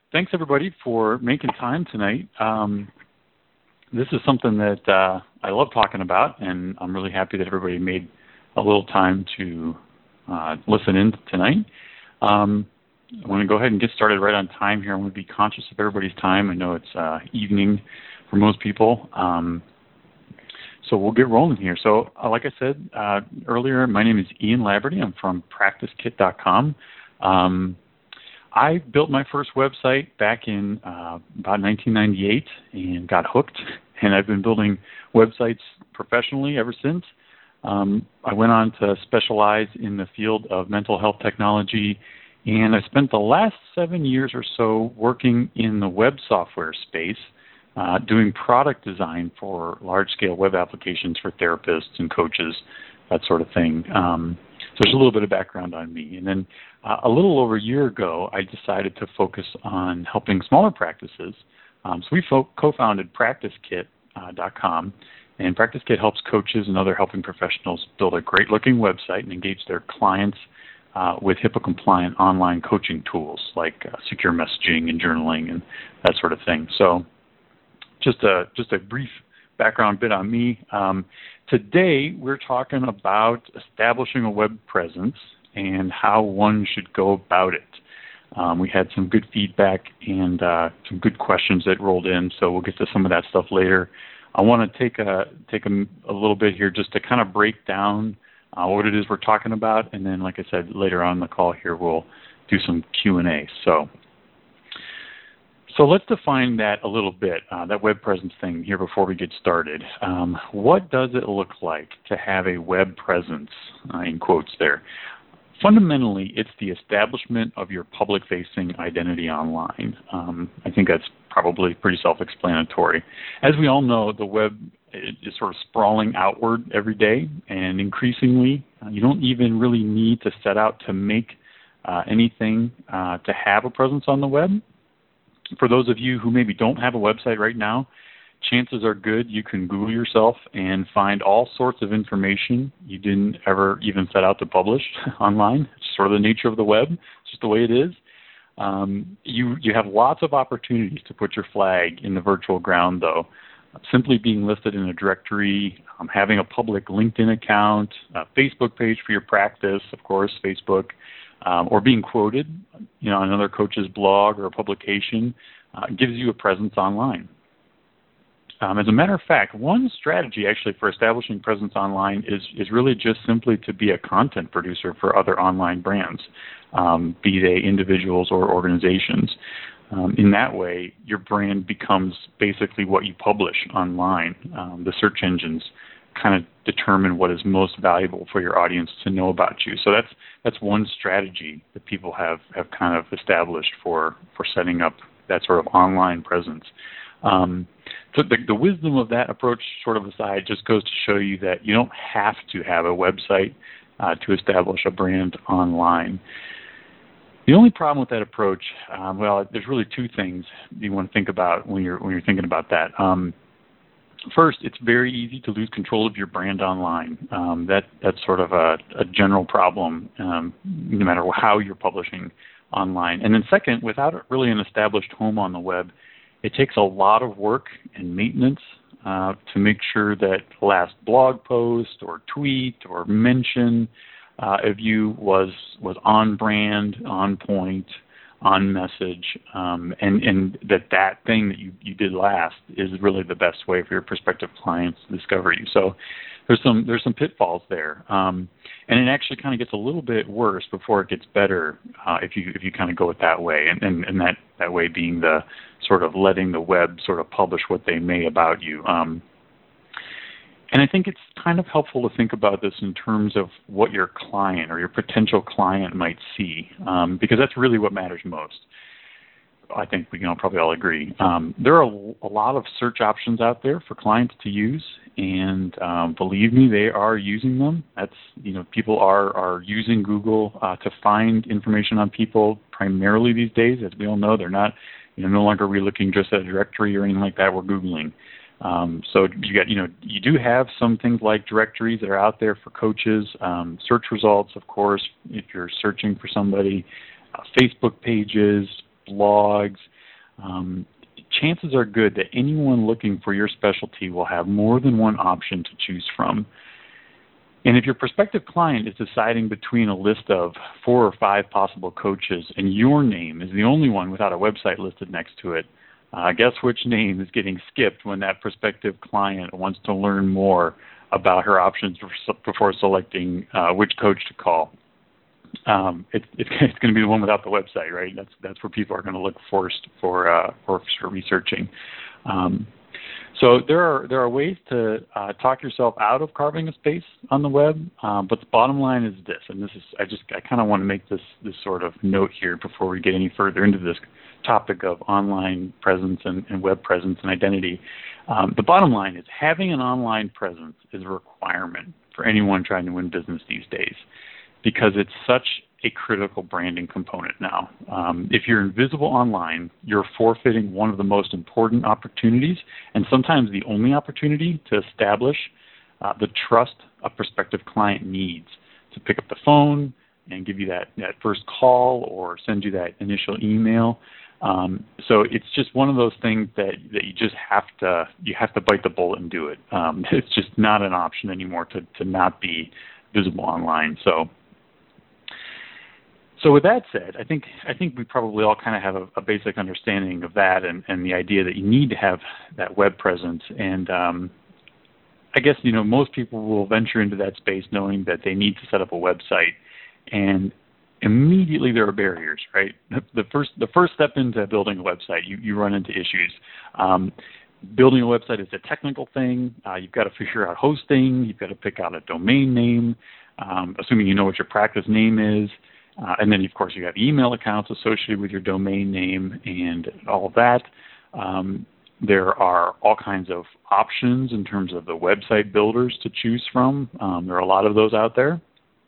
thanks everybody for making time tonight. This is something that I love talking about, and I'm really happy that everybody made a little time to listen in tonight. I want to go ahead and get started right on time here. I want to be conscious of everybody's time. I know it's evening for most people. So we'll get rolling here. So like I said earlier, my name is Ian Laverty. I'm from PracticeKit.com. I built my first website back in about 1998 and got hooked, and I've been building websites professionally ever since. I went on to specialize in the field of mental health technology, and I spent the last 7 years or so working in the web software space, doing product design for large-scale web applications for therapists and coaches, that sort of thing. So there's a little bit of background on me. And then a little over a year ago, I decided to focus on helping smaller practices. So we co-founded PracticeKit.com, and PracticeKit helps coaches and other helping professionals build a great-looking website and engage their clients with HIPAA-compliant online coaching tools like secure messaging and journaling and that sort of thing. So just a brief background bit on me. Today, we're talking about establishing a web presence and how one should go about it. We had some good feedback and some good questions that rolled in, so we'll get to some of that stuff later. I want to take a little bit here just to kind of break down what it is we're talking about, and then, like I said, later on in the call here, we'll do some Q&A. So let's define that a little bit, that web presence thing here before we get started. What does it look like to have a web presence, in quotes there? Fundamentally, it's the establishment of your public-facing identity online. I think that's probably pretty self-explanatory. As we all know, the web is sort of sprawling outward every day, and increasingly, you don't even really need to set out to make anything to have a presence on the web. For those of you who maybe don't have a website right now, chances are good you can Google yourself and find all sorts of information you didn't ever even set out to publish online. It's sort of the nature of the web. It's just the way it is. You have lots of opportunities to put your flag in the virtual ground, though. Simply being listed in a directory, having a public LinkedIn account, a Facebook page for your practice, of course, Facebook, or being quoted, on another coach's blog or a publication, gives you a presence online. As a matter of fact, one strategy actually for establishing presence online is really just simply to be a content producer for other online brands, be they individuals or organizations. In that way, your brand becomes basically what you publish online. The search engines kind of determine what is most valuable for your audience to know about you. So that's one strategy that people have kind of established for setting up that sort of online presence. So the wisdom of that approach, sort of aside, just goes to show you that you don't have to have a website to establish a brand online. The only problem with that approach, there's really two things you want to think about when you're thinking about that. First, it's very easy to lose control of your brand online. That's sort of a general problem, no matter how you're publishing online. And then second, without really an established home on the web, it takes a lot of work and maintenance to make sure that the last blog post or tweet or mention of you was on brand, on point, on message, and that thing that you did last is really the best way for your prospective clients to discover you. So there's some pitfalls there, and it actually kind of gets a little bit worse before it gets better if you kind of go it that way, and that way being the sort of letting the web sort of publish what they may about you. And I think it's kind of helpful to think about this in terms of what your client or your potential client might see, because that's really what matters most. I think we can probably all agree. There are a lot of search options out there for clients to use, and believe me, they are using them. People are using Google to find information on people primarily these days. As we all know, they're not no longer relooking just at a directory or anything like that. We're Googling. So you do have some things like directories that are out there for coaches, search results, of course, if you're searching for somebody, Facebook pages, blogs, chances are good that anyone looking for your specialty will have more than one option to choose from. And if your prospective client is deciding between a list of 4 or 5 possible coaches and your name is the only one without a website listed next to it, guess which name is getting skipped when that prospective client wants to learn more about her options before selecting which coach to call? It's going to be the one without the website, right? That's where people are going to look first for researching. So there are ways to talk yourself out of carving a space on the web, but the bottom line is this, and this is I kind of want to make this sort of note here before we get any further into this topic of online presence and web presence and identity. The bottom line is having an online presence is a requirement for anyone trying to win business these days, because it's such a critical branding component now. If you're invisible online, you're forfeiting one of the most important opportunities, and sometimes the only opportunity, to establish the trust a prospective client needs to pick up the phone and give you that first call or send you that initial email. So it's just one of those things that you just have to bite the bullet and do it. It's just not an option anymore to not be visible online. So with that said, I think we probably all kind of have a basic understanding of that and the idea that you need to have that web presence. And I guess, most people will venture into that space knowing that they need to set up a website, and immediately there are barriers, right? The first step into building a website, you run into issues. Building a website is a technical thing. You've got to figure out hosting. You've got to pick out a domain name, assuming you know what your practice name is. And then, of course, you have email accounts associated with your domain name and all of that. There are all kinds of options in terms of the website builders to choose from. There are a lot of those out there.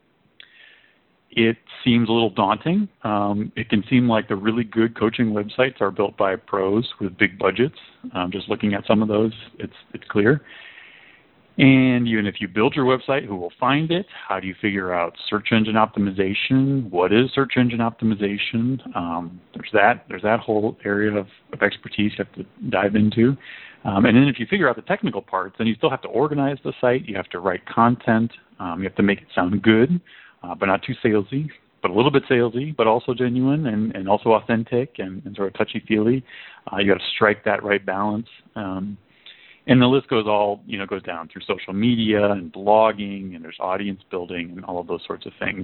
It seems a little daunting. It can seem like the really good coaching websites are built by pros with big budgets. Just looking at some of those, it's clear. And even if you build your website, who will find it? How do you figure out search engine optimization? What is search engine optimization? There's that whole area of expertise you have to dive into. And then if you figure out the technical parts, then you still have to organize the site. You have to write content. You have to make it sound good, but not too salesy, but a little bit salesy, but also genuine and also authentic and sort of touchy-feely. You got to strike that right balance. And the list goes down through social media and blogging, and there's audience building and all of those sorts of things.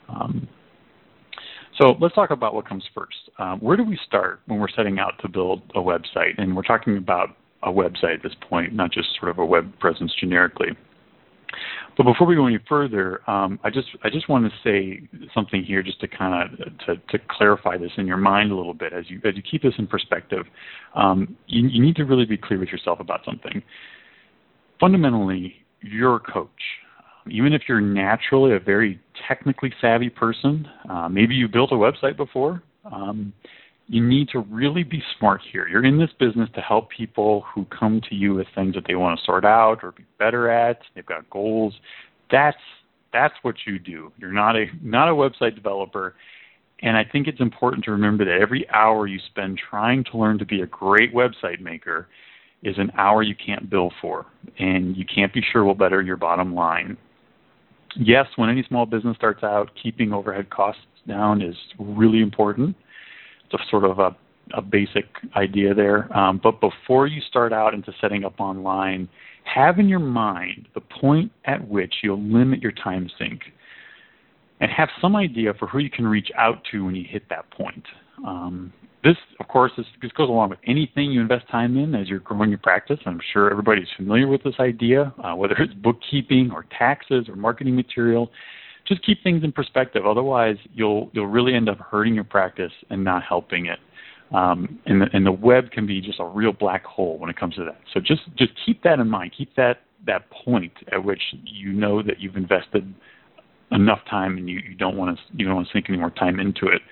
So let's talk about what comes first. Where do we start when we're setting out to build a website? And we're talking about a website at this point, not just sort of a web presence generically. But before we go any further, I just want to say something here, just to kind of to clarify this in your mind a little bit as you keep this in perspective. You need to really be clear with yourself about something. Fundamentally, you're a coach. Even if you're naturally a very technically savvy person, maybe you built a website before. You need to really be smart here. You're in this business to help people who come to you with things that they want to sort out or be better at. They've got goals. That's what you do. You're not a website developer. And I think it's important to remember that every hour you spend trying to learn to be a great website maker is an hour you can't bill for, and you can't be sure will better your bottom line. Yes, when any small business starts out, keeping overhead costs down is really important. It's a sort of a basic idea there. But before you start out into setting up online, have in your mind the point at which you'll limit your time sink, and have some idea for who you can reach out to when you hit that point. This, of course, this goes along with anything you invest time in as you're growing your practice. I'm sure everybody's familiar with this idea, whether it's bookkeeping or taxes or marketing material. Just keep things in perspective. Otherwise, you'll really end up hurting your practice and not helping it. And the web can be just a real black hole when it comes to that. So just keep that in mind. Keep that point at which you know that you've invested enough time and you don't want to sink any more time into it.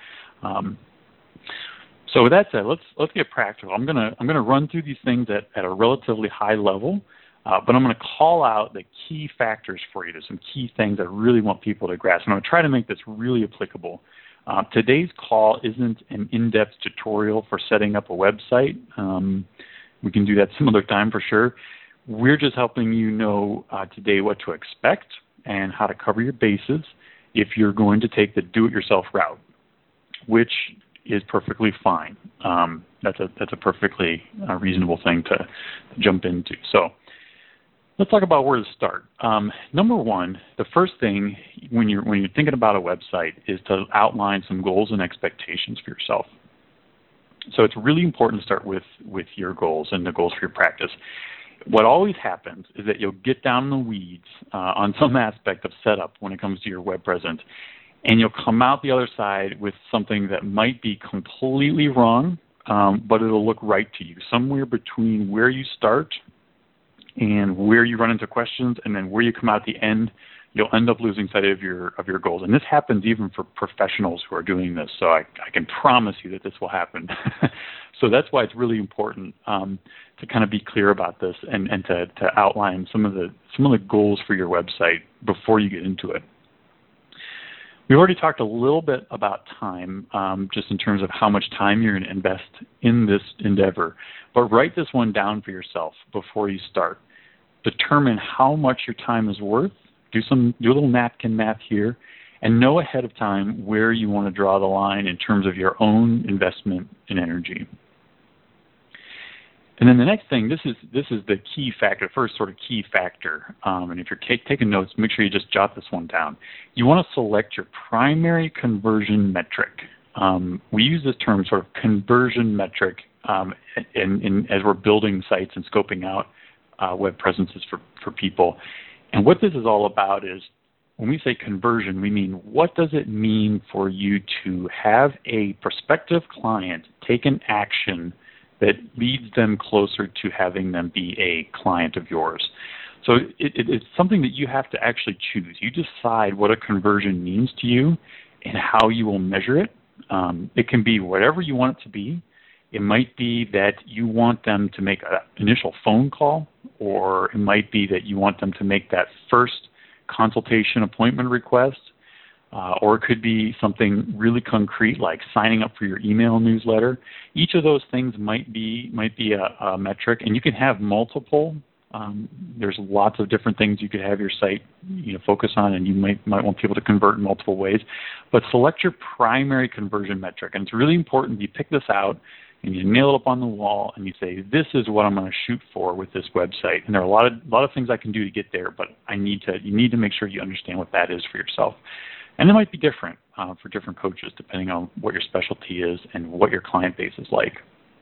So with that said, let's get practical. I'm gonna run through these things at a relatively high level. But I'm going to call out the key factors for you. There's some key things I really want people to grasp. And I'm going to try to make this really applicable Today's call isn't an in-depth tutorial for setting up a website. We can do that some other time for sure. We're just helping you know today what to expect and how to cover your bases if you're going to take the do-it-yourself route, which is perfectly fine. That's a perfectly reasonable thing to jump into. So let's talk about where to start. Number one, the first thing when you're thinking about a website is to outline some goals and expectations for yourself. So it's really important to start with your goals and the goals for your practice. What always happens is that you'll get down in the weeds on some aspect of setup when it comes to your web presence, and you'll come out the other side with something that might be completely wrong, but it'll look right to you, somewhere between where you start and where you run into questions, and then where you come out at the end. You'll end up losing sight of your goals. And this happens even for professionals who are doing this, so I can promise you that this will happen. So that's why it's really important to kind of be clear about this and to outline some of the goals for your website before you get into it. We've already talked a little bit about time, just in terms of how much time you're going to invest in this endeavor. But write this one down for yourself before you start. Determine how much your time is worth. Do a little napkin math here, and know ahead of time where you want to draw the line in terms of your own investment in energy. And then the next thing, this is the key factor, first sort of key factor. And if you're taking notes, make sure you just jot this one down. You want to select your primary conversion metric. We use this term, sort of conversion metric, as we're building sites and scoping out web presences for people. And what this is all about is, when we say conversion, we mean, what does it mean for you to have a prospective client take an action that leads them closer to having them be a client of yours? So it's something that you have to actually choose. You decide what a conversion means to you and how you will measure it. It can be whatever you want it to be. It might be that you want them to make an initial phone call, or it might be that you want them to make that first consultation appointment request, or it could be something really concrete like signing up for your email newsletter. Each of those things might be a metric, and you can have multiple. There's lots of different things you could have your site focus on, and you might want people to convert in multiple ways. But select your primary conversion metric, and it's really important you pick this out and you nail it up on the wall, and you say, this is what I'm going to shoot for with this website. And there are a lot of things I can do to get there, but you need to make sure you understand what that is for yourself. And it might be different for different coaches, depending on what your specialty is and what your client base is like.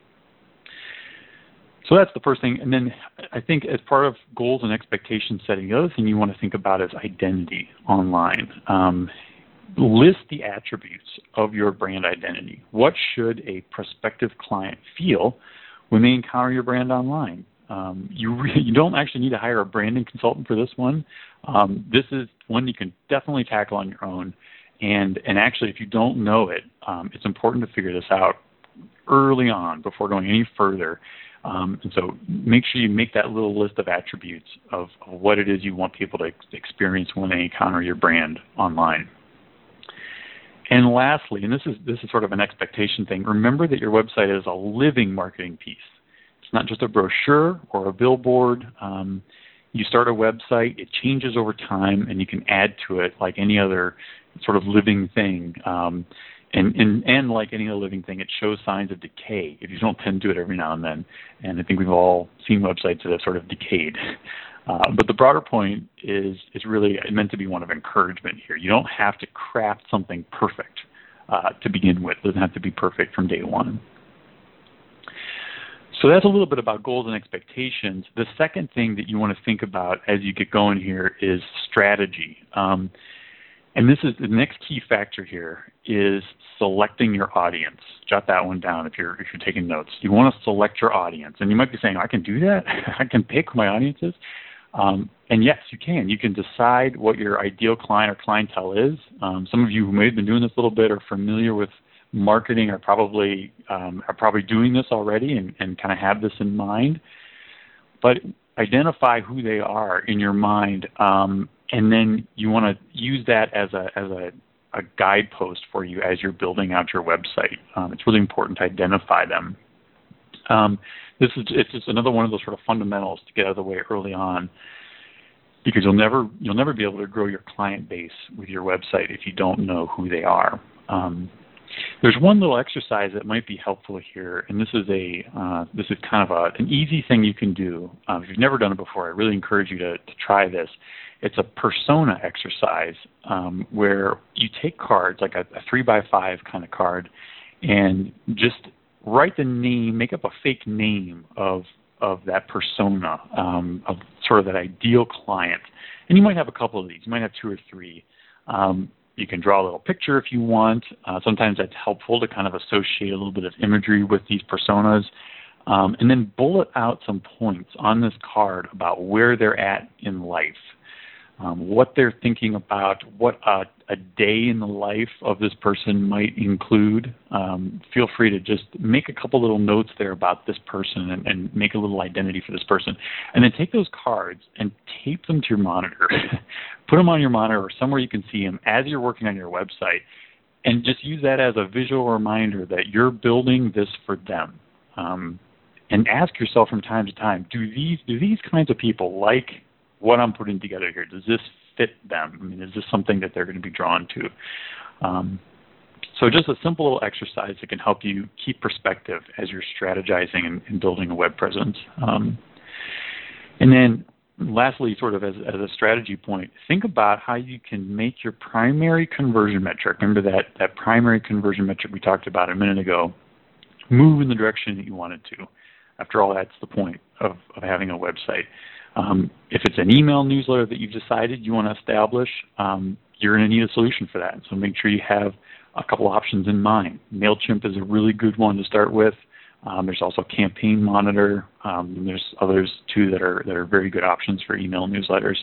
So that's the first thing. And then I think as part of goals and expectation setting, the other thing you want to think about is identity online. List the attributes of your brand identity. What should a prospective client feel when they encounter your brand online? You don't actually need to hire a branding consultant for this one. This is one you can definitely tackle on your own. And actually, if you don't know it, it's important to figure this out early on before going any further. And so make sure you make that little list of attributes of what it is you want people to experience when they encounter your brand online. And lastly, and this is sort of an expectation thing, remember that your website is a living marketing piece. It's not just a brochure or a billboard. You start a website, it changes over time, and you can add to it like any other sort of living thing. And like any other living thing, it shows signs of decay if you don't tend to it every now and then. And I think we've all seen websites that have sort of decayed. But the broader point is really meant to be one of encouragement here. You don't have to craft something perfect to begin with. It doesn't have to be perfect from day one. So that's a little bit about goals and expectations. The second thing that you want to think about as you get going here is strategy. And this is the next key factor here is selecting your audience. Jot that one down if you're taking notes. You want to select your audience. And you might be saying, I can do that? I can pick who my audience is? And yes, you can. You can decide what your ideal client or clientele is. Some of you who may have been doing this a little bit are familiar with marketing, are probably doing this already and kind of have this in mind. But identify who they are in your mind, and then you want to use that as a a guidepost for you as you're building out your website. It's really important to identify them. It's just another one of those sort of fundamentals to get out of the way early on, because you'll never be able to grow your client base with your website if you don't know who they are. There's one little exercise that might be helpful here, and this is kind of an easy thing you can do. If you've never done it before, I really encourage you to try this. It's a persona exercise where you take cards, like a 3x5 kind of card, and just write the name, make up a fake name of that persona, of sort of that ideal client. And you might have a couple of these. You might have 2 or 3. You can draw a little picture if you want. Sometimes that's helpful to kind of associate a little bit of imagery with these personas. And then bullet out some points on this card about where they're at in life, what they're thinking about, what a day in the life of this person might include. Feel free to just make a couple little notes there about this person and make a little identity for this person. And then take those cards and tape them to your monitor. Put them on your monitor or somewhere you can see them as you're working on your website, and just use that as a visual reminder that you're building this for them. And ask yourself from time to time, do these kinds of people like what I'm putting together here? Does this fit them? I mean, is this something that they're going to be drawn to? So just a simple little exercise that can help you keep perspective as you're strategizing and building a web presence. And then lastly, sort of as a strategy point, think about how you can make your primary conversion metric, remember that primary conversion metric we talked about a minute ago, move in the direction that you want it to. After all, that's the point of having a website. If it's an email newsletter that you've decided you want to establish, you're going to need a solution for that. So make sure you have a couple options in mind. MailChimp is a really good one to start with. There's also Campaign Monitor. And there's others too that are very good options for email newsletters.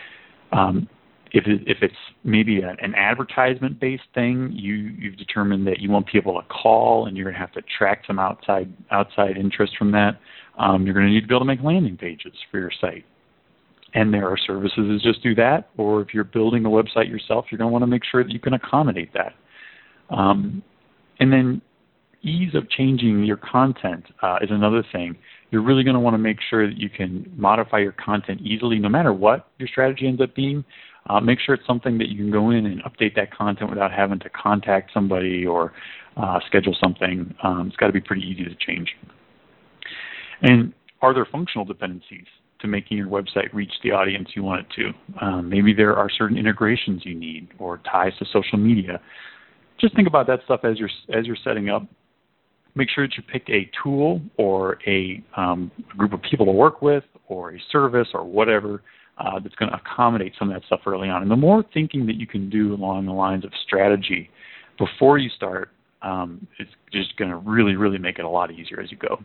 If it's maybe an advertisement-based thing, you've determined that you want people to call, and you're going to have to track some outside interest from that. You're going to need to be able to make landing pages for your site. And there are services that just do that, or if you're building a website yourself, you're going to want to make sure that you can accommodate that. And then ease of changing your content is another thing. You're really going to want to make sure that you can modify your content easily, no matter what your strategy ends up being. Make sure it's something that you can go in and update that content without having to contact somebody or schedule something. It's got to be pretty easy to change. And are there functional dependencies to making your website reach the audience you want it to? Maybe there are certain integrations you need or ties to social media. Just think about that stuff as you're setting up. Make sure that you pick a tool or a group of people to work with or a service or whatever that's going to accommodate some of that stuff early on. And the more thinking that you can do along the lines of strategy before you start, it's just going to really, really make it a lot easier as you go.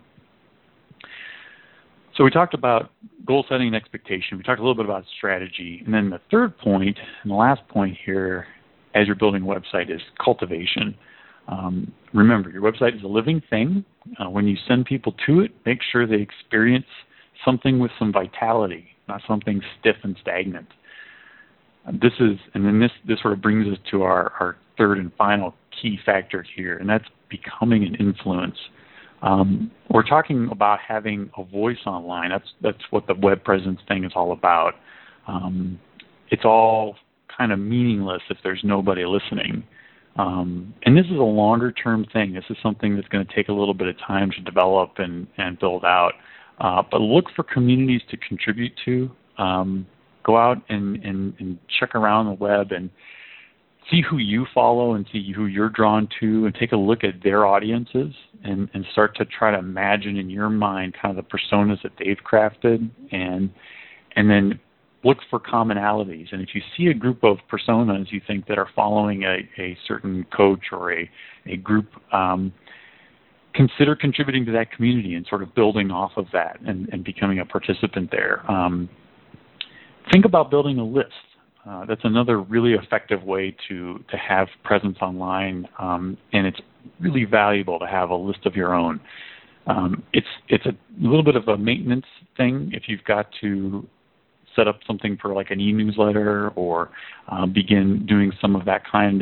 So we talked about goal setting and expectation. We talked a little bit about strategy. And then the third point and the last point here as you're building a website is cultivation. Remember, your website is a living thing. When you send people to it, make sure they experience something with some vitality, not something stiff and stagnant. This sort of brings us to our third and final key factor here, and that's becoming an influence. We're talking about having a voice online. That's what the web presence thing is all about. It's all kind of meaningless if there's nobody listening. And this is a longer-term thing. This is something that's going to take a little bit of time to develop and build out. But look for communities to contribute to. Go out and check around the web and see who you follow and see who you're drawn to, and take a look at their audiences and start to try to imagine in your mind kind of the personas that they've crafted, and then look for commonalities. And if you see a group of personas you think that are following a certain coach or a group, consider contributing to that community and sort of building off of that and becoming a participant there. Think about building a list. That's another really effective way to have presence online, and it's really valuable to have a list of your own. It's a little bit of a maintenance thing if you've got to set up something for like an e-newsletter or begin doing some of that kind of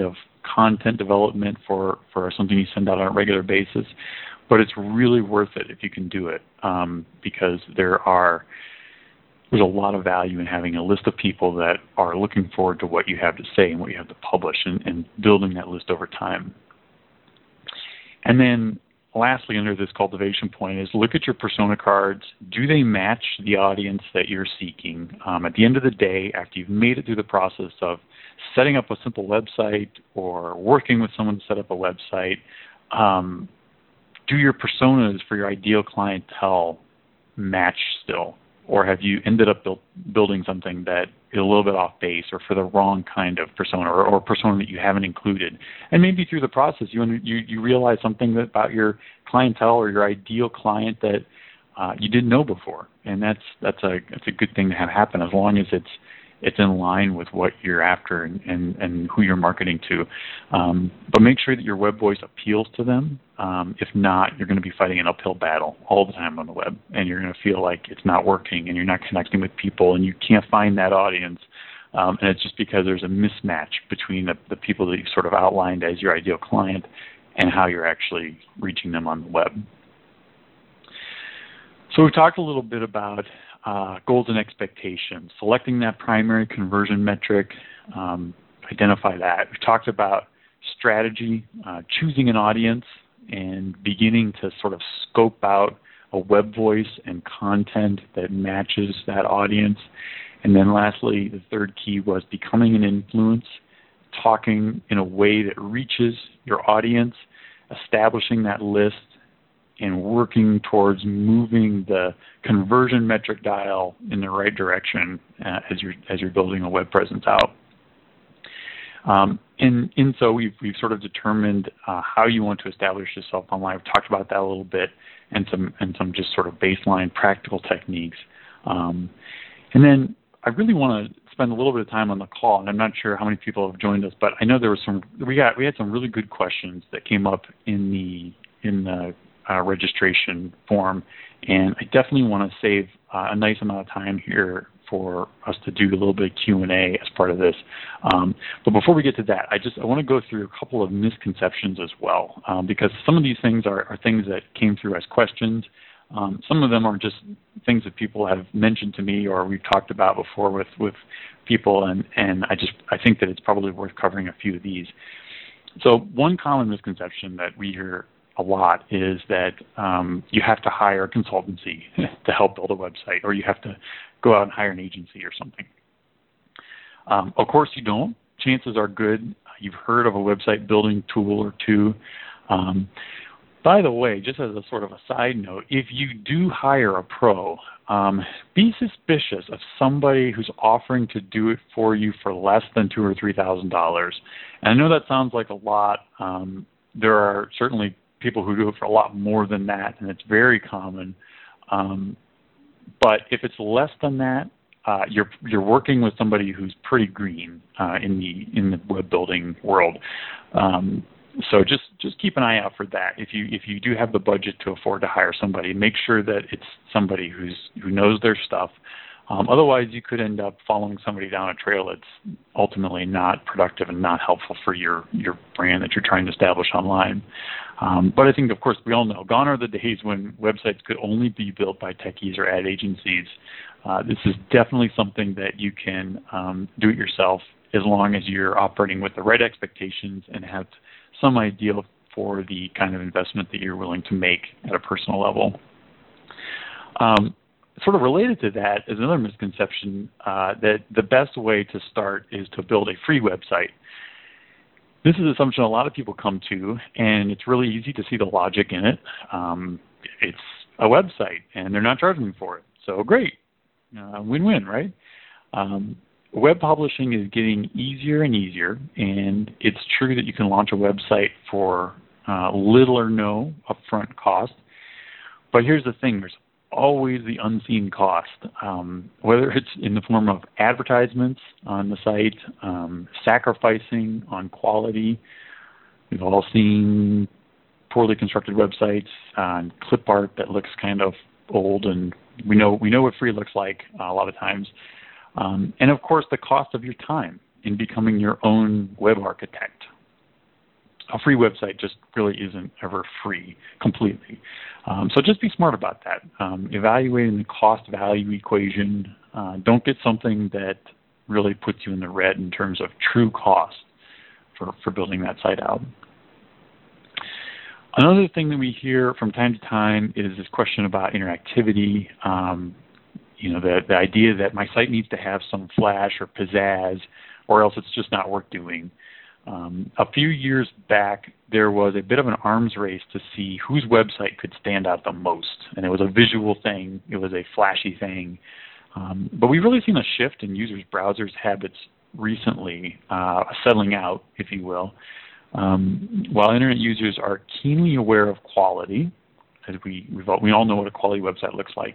content development for something you send out on a regular basis, but it's really worth it if you can do it, because there's a lot of value in having a list of people that are looking forward to what you have to say and what you have to publish, and building that list over time. And then lastly, under this cultivation point, is look at your persona cards. Do they match the audience that you're seeking? At the end of the day, after you've made it through the process of setting up a simple website or working with someone to set up a website, do your personas for your ideal clientele match still? Or have you ended up building something that is a little bit off base, or for the wrong kind of persona, or persona that you haven't included? And maybe through the process, you realize something about your clientele or your ideal client that you didn't know before, and that's a good thing to have happen, as long as it's in line with what you're after and who you're marketing to. But make sure that your web voice appeals to them. If not, you're going to be fighting an uphill battle all the time on the web, and you're going to feel like it's not working and you're not connecting with people and you can't find that audience. And it's just because there's a mismatch between the people that you sort of outlined as your ideal client and how you're actually reaching them on the web. So we've talked a little bit about goals and expectations, selecting that primary conversion metric, identify that. We've talked about strategy, choosing an audience, and beginning to sort of scope out a web voice and content that matches that audience. And then lastly, the third key was becoming an influence, talking in a way that reaches your audience, establishing that list, and working towards moving the conversion metric dial in the right direction as you're building a web presence out. And so we've sort of determined how you want to establish yourself online. We've talked about that a little bit, and some just sort of baseline practical techniques. And then I really want to spend a little bit of time on the call, and I'm not sure how many people have joined us, but I know there was we had some really good questions that came up in the registration form, and I definitely want to save a nice amount of time here for us to do a little bit of Q&A as part of this. But before we get to that, I want to go through a couple of misconceptions as well, because some of these things are things that came through as questions. Some of them are just things that people have mentioned to me or we've talked about before with people, and I think that it's probably worth covering a few of these. So one common misconception that we hear a lot is that you have to hire a consultancy to help build a website, or you have to go out and hire an agency or something. Of course you don't. Chances are good you've heard of a website building tool or two. By the way, just as a sort of a side note, if you do hire a pro, be suspicious of somebody who's offering to do it for you for less than $2,000 or $3,000. And I know that sounds like a lot. There are certainly people who do it for a lot more than that, and it's very common. But if it's less than that, you're working with somebody who's pretty green in the web building world. So just keep an eye out for that. If you do have the budget to afford to hire somebody, make sure that it's somebody who knows their stuff. Otherwise, you could end up following somebody down a trail that's ultimately not productive and not helpful for your brand that you're trying to establish online. But I think, of course, we all know, gone are the days when websites could only be built by techies or ad agencies. This is definitely something that you can do it yourself, as long as you're operating with the right expectations and have some idea for the kind of investment that you're willing to make at a personal level. Sort of related to that is another misconception that the best way to start is to build a free website. This is an assumption a lot of people come to, and it's really easy to see the logic in it. It's a website, and they're not charging me for it. So great. Win-win, right? Web publishing is getting easier and easier, and it's true that you can launch a website for little or no upfront cost. But here's the thing. There's always the unseen cost, whether it's in the form of advertisements on the site, sacrificing on quality. We've all seen poorly constructed websites on clip art that looks kind of old, and we know what free looks like a lot of times. And of course, the cost of your time in becoming your own web architect. a free website just really isn't ever free completely. So just be smart about that. Evaluating the cost-value equation. Don't get something that really puts you in the red in terms of true cost for building that site out. Another thing that we hear from time to time is this question about interactivity. The idea that my site needs to have some flash or pizzazz, or else it's just not worth doing. A few years back, there was a bit of an arms race to see whose website could stand out the most. And it was a visual thing. It was a flashy thing. But we've really seen a shift in users' browsers habits recently, settling out, if you will. While Internet users are keenly aware of quality, as we all know what a quality website looks like,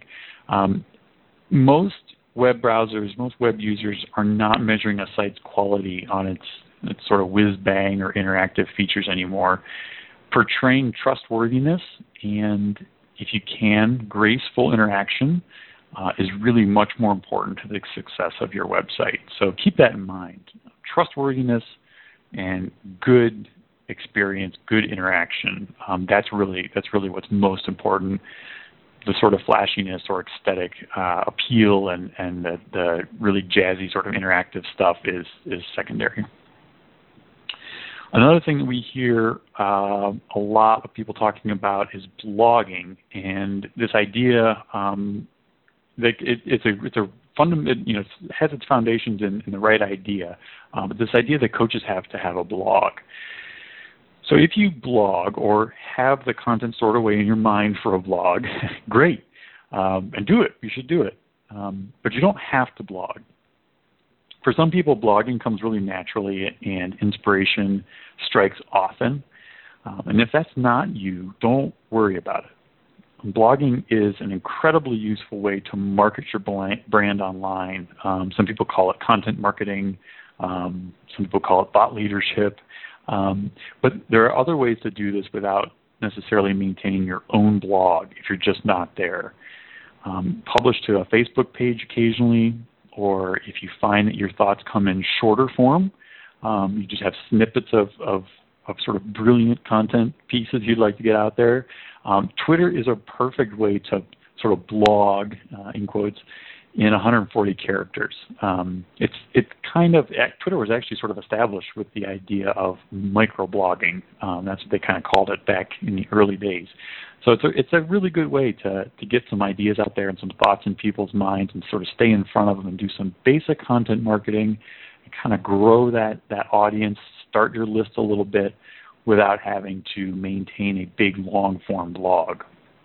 most web browsers, most web users are not measuring a site's quality on its sort of whiz-bang or interactive features anymore. Portraying trustworthiness and, if you can, graceful interaction is really much more important to the success of your website. So keep that in mind. Trustworthiness and good experience, good interaction. That's really what's most important. The sort of flashiness or aesthetic appeal and the really jazzy sort of interactive stuff is secondary. Another thing that we hear a lot of people talking about is blogging, and this idea that it's a fundamental, it has its foundations in the right idea, but this idea that coaches have to have a blog. So if you blog or have the content stored away in your mind for a blog, great, and do it. You should do it, but you don't have to blog. For some people, blogging comes really naturally and inspiration strikes often. And if that's not you, don't worry about it. Blogging is an incredibly useful way to market your brand online. Some people call it content marketing. Some people call it thought leadership. But there are other ways to do this without necessarily maintaining your own blog if you're just not there. Publish to a Facebook page occasionally, or if you find that your thoughts come in shorter form, you just have snippets of sort of brilliant content pieces you'd like to get out there. Twitter is a perfect way to sort of blog, in quotes, in 140 characters. Twitter was actually sort of established with the idea of microblogging. That's what they kind of called it back in the early days. So it's a really good way to get some ideas out there and some thoughts in people's minds and sort of stay in front of them and do some basic content marketing and kind of grow that audience, start your list a little bit without having to maintain a big long-form blog.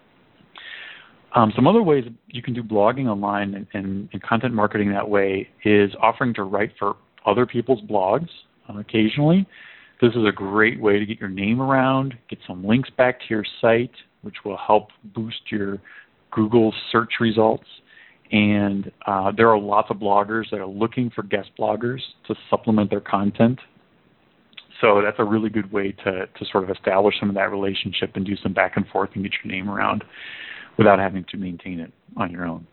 Some other ways you can do blogging online and content marketing that way is offering to write for other people's blogs occasionally. This is a great way to get your name around, get some links back to your site, which will help boost your Google search results. And there are lots of bloggers that are looking for guest bloggers to supplement their content. So that's a really good way to sort of establish some of that relationship and do some back and forth and get your name around without having to maintain it on your own.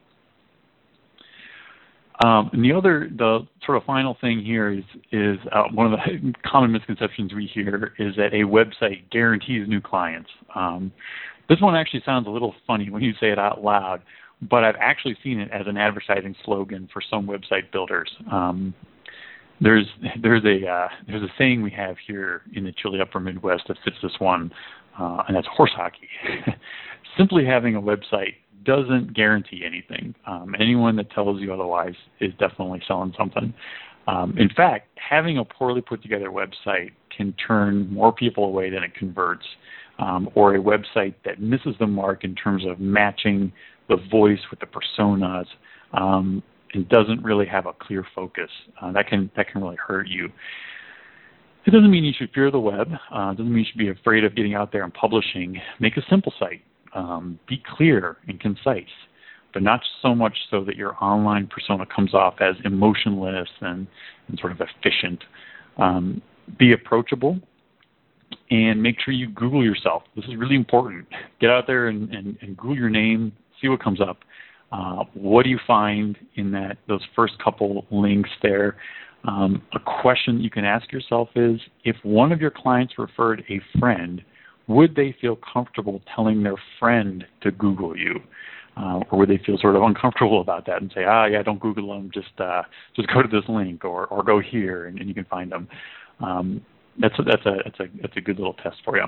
And the sort of final thing here is one of the common misconceptions we hear is that a website guarantees new clients. This one actually sounds a little funny when you say it out loud, but I've actually seen it as an advertising slogan for some website builders. There's a saying we have here in the chilly upper Midwest that fits this one, and that's horse hockey. Simply having a website doesn't guarantee anything. Anyone that tells you otherwise is definitely selling something. In fact, having a poorly put together website can turn more people away than it converts, or a website that misses the mark in terms of matching the voice with the personas and doesn't really have a clear focus. That can really hurt you. It doesn't mean you should fear the web. It doesn't mean you should be afraid of getting out there and publishing. Make a simple site. Be clear and concise, but not so much so that your online persona comes off as emotionless and sort of efficient. Be approachable and make sure you Google yourself. This is really important. Get out there and Google your name, see what comes up. What do you find in those first couple links there? A question you can ask yourself is, if one of your clients referred a friend, would they feel comfortable telling their friend to Google you? Or would they feel sort of uncomfortable about that and say, yeah, don't Google them, just go to this link or go here and you can find them. That's a good little test for you.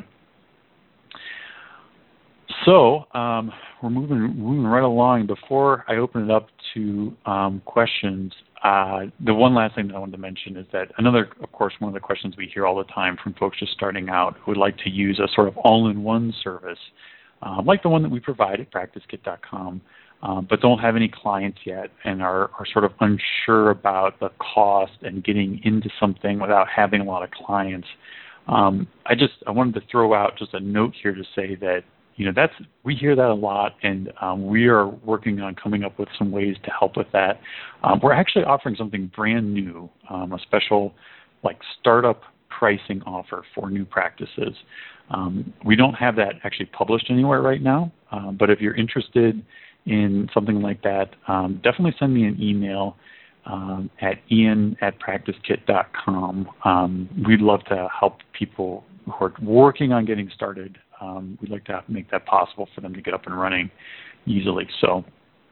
So we're moving right along. Before I open it up to questions, the one last thing that I wanted to mention is that of course, one of the questions we hear all the time from folks just starting out who would like to use a sort of all-in-one service, like the one that we provide at PracticeKit.com, but don't have any clients yet and are sort of unsure about the cost and getting into something without having a lot of clients. I wanted to throw out just a note here to say that we hear that a lot, and we are working on coming up with some ways to help with that. We're actually offering something brand new, a special startup pricing offer for new practices. We don't have that actually published anywhere right now, but if you're interested in something like that, definitely send me an email at ian@practicekit.com. We'd love to help people who are working on getting started. We'd like to make that possible for them to get up and running easily. So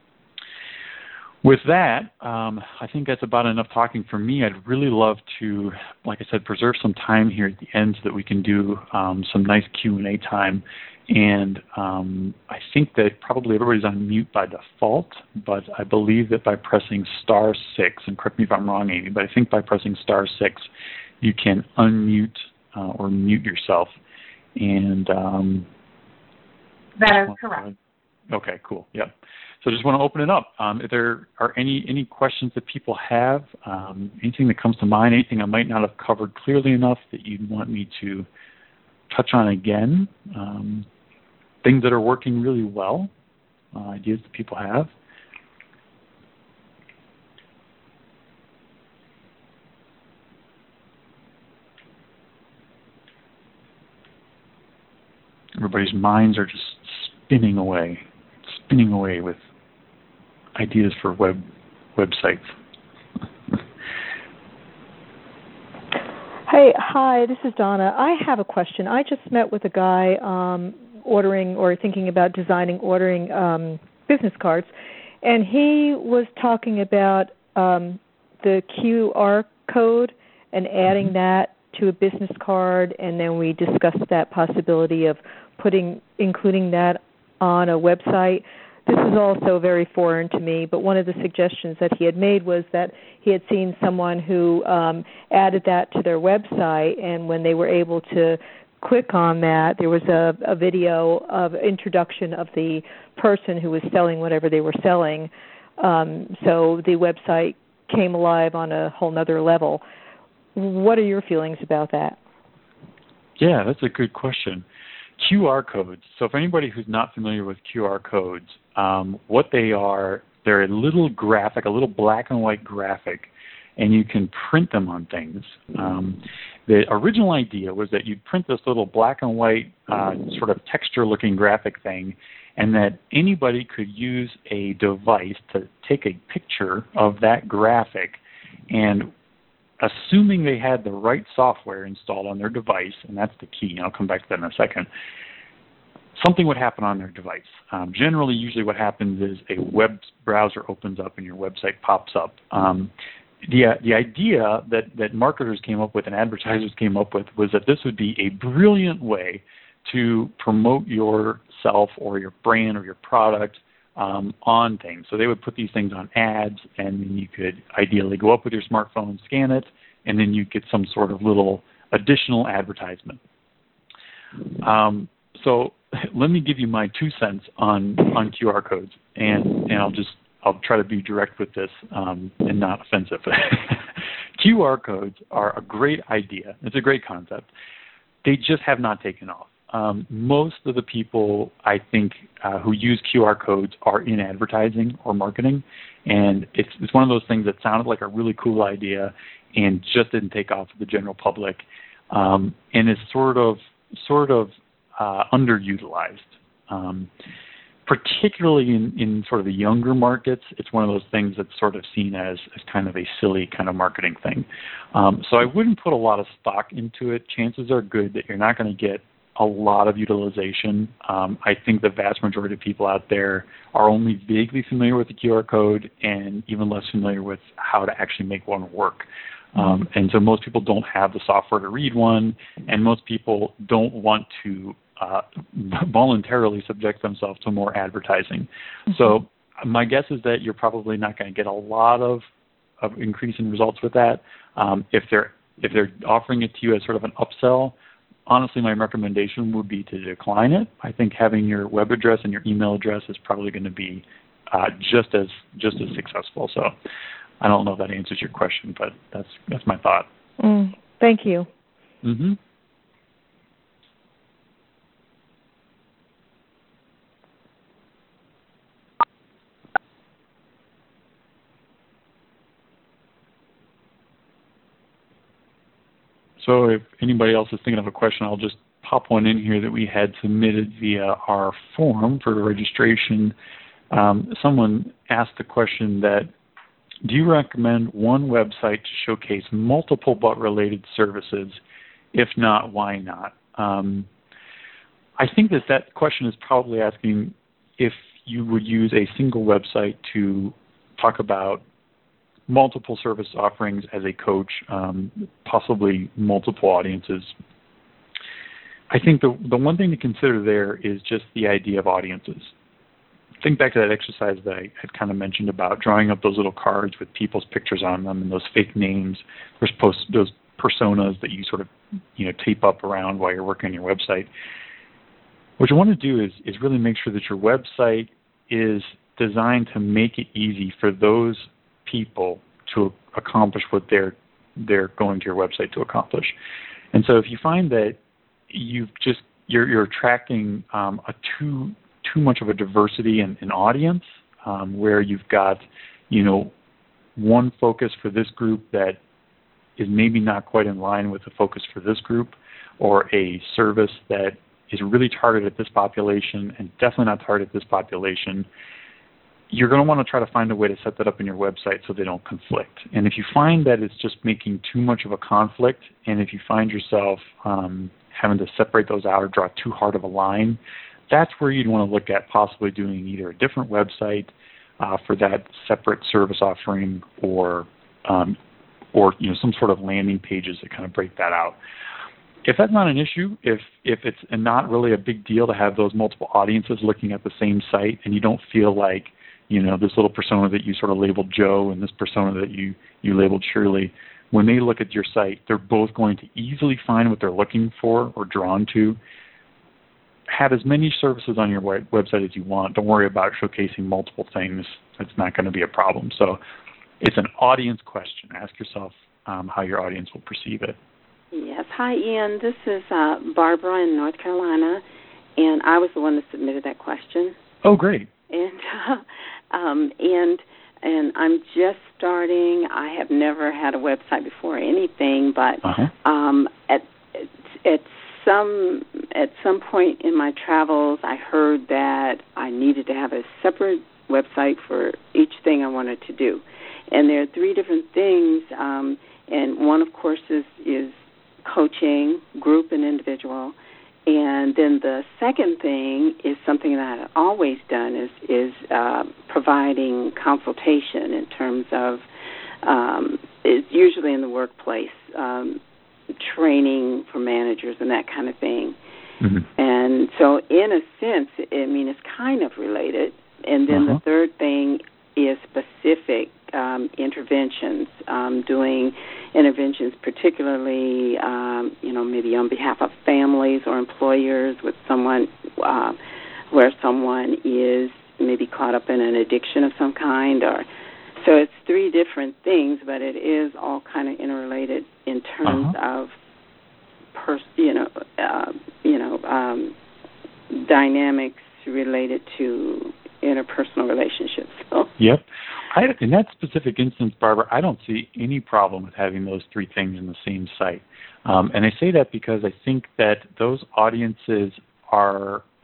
with that, I think that's about enough talking for me. I'd really love to, like I said, preserve some time here at the end so that we can do some nice Q&A time. And I think that probably everybody's on mute by default, but I believe that by pressing *6, and correct me if I'm wrong, Amy, but I think by pressing *6, you can unmute or mute yourself. And that is correct. Okay, cool. Yep. So just want to open it up. If there are any questions that people have, anything that comes to mind, anything I might not have covered clearly enough that you'd want me to touch on again, things that are working really well, ideas that people have. Everybody's minds are just spinning away with ideas for websites. Hey, hi, this is Donna. I have a question. I just met with a guy ordering or thinking about ordering business cards, and he was talking about the QR code and adding that to a business card, and then we discussed that possibility of including that on a website. This is also very foreign to me, but one of the suggestions that he had made was that he had seen someone who added that to their website, and when they were able to click on that, there was a video of introduction of the person who was selling whatever they were selling. So the website came alive on a whole nother level. What are your feelings about that? Yeah, that's a good question. QR codes. So for anybody who's not familiar with QR codes, what they are, they're a little graphic, a little black and white graphic, and you can print them on things. The original idea was that you'd print this little black and white sort of texture-looking graphic thing, and that anybody could use a device to take a picture of that graphic, and assuming they had the right software installed on their device, and that's the key, and I'll come back to that in a second, something would happen on their device. Generally, usually what happens is a web browser opens up and your website pops up. The idea that marketers came up with and advertisers came up with was that this would be a brilliant way to promote yourself or your brand or your product on things. So they would put these things on ads, and then you could ideally go up with your smartphone, scan it, and then you get some sort of little additional advertisement. So let me give you my 2 cents on QR codes, and I'll try to be direct with this and not offensive. QR codes are a great idea. It's a great concept. They just have not taken off. Most of the people, I think, who use QR codes are in advertising or marketing, and it's one of those things that sounded like a really cool idea and just didn't take off with the general public, and is sort of underutilized. particularly in sort of the younger markets, it's one of those things that's sort of seen as kind of a silly kind of marketing thing. So I wouldn't put a lot of stock into it. Chances are good that you're not going to get a lot of utilization. I think the vast majority of people out there are only vaguely familiar with the QR code and even less familiar with how to actually make one work. And so most people don't have the software to read one, and most people don't want to voluntarily subject themselves to more advertising. So my guess is that you're probably not going to get a lot of increase in results with that. If they're offering it to you as sort of an upsell, honestly, my recommendation would be to decline it. I think having your web address and your email address is probably going to be just as successful. So I don't know if that answers your question, but that's my thought. Thank you. Mm-hmm. So if anybody else is thinking of a question, I'll just pop one in here that we had submitted via our form for registration. Someone asked the question that, do you recommend one website to showcase multiple butt-related services? If not, why not? I think that question is probably asking if you would use a single website to talk about multiple service offerings as a coach, possibly multiple audiences. I think the one thing to consider there is just the idea of audiences. Think back to that exercise that I had kind of mentioned about drawing up those little cards with people's pictures on them and those fake names, those personas that you sort of tape up around while you're working on your website. What you want to do is really make sure that your website is designed to make it easy for those people to accomplish what they're going to your website to accomplish. And so if you find that you're attracting too much of a diversity in audience, where you've got one focus for this group that is maybe not quite in line with the focus for this group, or a service that is really targeted at this population and definitely not targeted at this population, you're going to want to try to find a way to set that up in your website so they don't conflict. And if you find that it's just making too much of a conflict, and if you find yourself having to separate those out or draw too hard of a line, that's where you'd want to look at possibly doing either a different website for that separate service offering, or some sort of landing pages that kind of break that out. If that's not an issue, if it's not really a big deal to have those multiple audiences looking at the same site, and you don't feel like this little persona that you sort of labeled Joe and this persona that you labeled Shirley, when they look at your site, they're both going to easily find what they're looking for or drawn to. Have as many services on your website as you want. Don't worry about showcasing multiple things. It's not going to be a problem. So it's an audience question. Ask yourself how your audience will perceive it. Yes. Hi, Ian. This is Barbara in North Carolina, and I was the one that submitted that question. Oh, great. And I'm just starting. I have never had a website before or anything, but at some point in my travels, I heard that I needed to have a separate website for each thing I wanted to do. And there are three different things, and one, of course, is coaching, group and individual. And then the second thing is something that I've always done is providing consultation in terms of, it's usually in the workplace, training for managers and that kind of thing. Mm-hmm. And so in a sense, it's kind of related. And then the third thing is specific interventions, doing interventions particularly, maybe on behalf of families or employers with someone where someone is maybe caught up in an addiction of some kind. So it's three different things, but it is all kind of interrelated in terms of dynamics related to interpersonal relationships. So. Yep. In that specific instance, Barbara, I don't see any problem with having those three things in the same site. And I say that because I think that those audiences are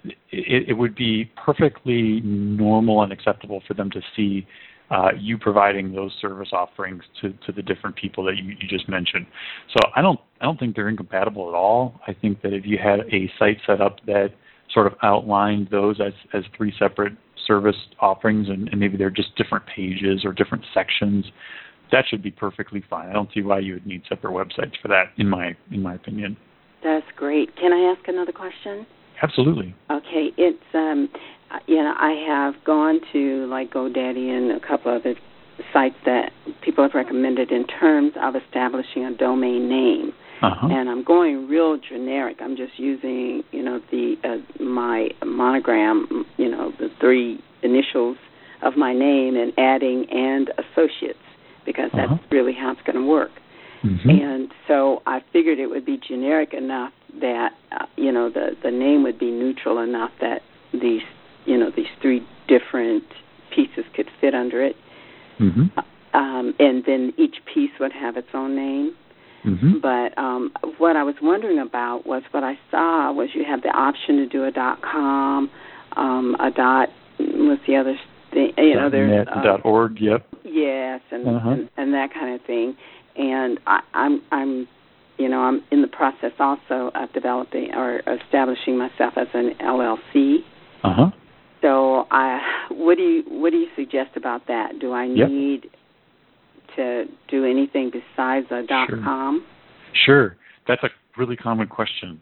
it would be perfectly normal and acceptable for them to see you providing those service offerings to the different people that you just mentioned. So I don't think they're incompatible at all. I think that if you had a site set up that sort of outlined those as three separate service offerings, and maybe they're just different pages or different sections, that should be perfectly fine. I don't see why you would need separate websites for that, in my opinion. That's great. Can I ask another question? Absolutely. Okay, it's I have gone to like GoDaddy and a couple other sites that people have recommended in terms of establishing a domain name, and I'm going real generic. I'm just using my monogram, the three initials of my name, and adding "and associates" because that's really how it's going to work. And so I figured it would be generic enough that the name would be neutral enough that these three different pieces could fit under it, and then each piece would have its own name. But what I was wondering about was what I saw was you have the option to do a .com, a dot. What's the other thing? There's .org. Yep. Yes, and that kind of thing. And I'm in the process also of developing or establishing myself as an LLC. So, what do you suggest about that? Do I need to do anything besides a .com? Sure, that's a really common question.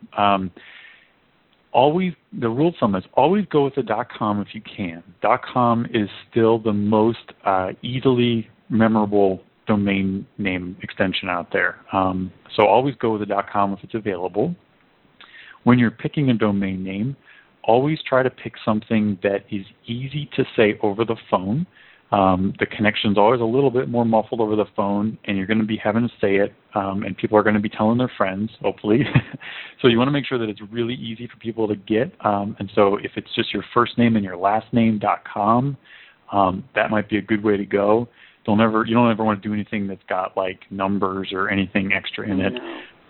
The rule of thumb is always go with the .com if you can. .com is still the most easily memorable domain name extension out there. So always go with the .com if it's available. When you're picking a domain name, always try to pick something that is easy to say over the phone. The connection's always a little bit more muffled over the phone, and you're going to be having to say it, and people are going to be telling their friends, hopefully. So you want to make sure that it's really easy for people to get. And so if it's just your first name and your last name .com, that might be a good way to go. You don't ever want to do anything that's got like numbers or anything extra in it,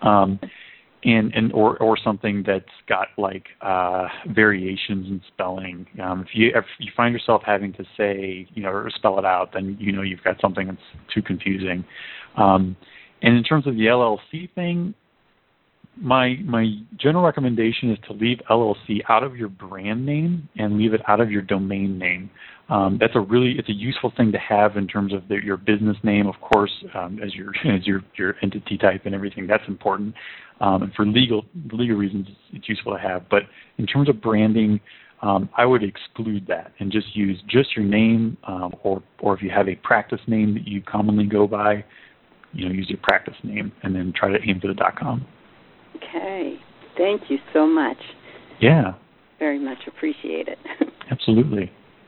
or something that's got like variations in spelling. If you find yourself having to say or spell it out, then you've got something that's too confusing. And in terms of the LLC thing, my general recommendation is to leave LLC out of your brand name and leave it out of your domain name. It's a useful thing to have in terms of your business name, of course, as your entity type and everything. That's important, and for legal reasons, it's useful to have. But in terms of branding, I would exclude that and just use just your name, or if you have a practice name that you commonly go by, use your practice name, and then try to aim for the .com. Okay, thank you so much. Yeah, very much appreciate it. Absolutely.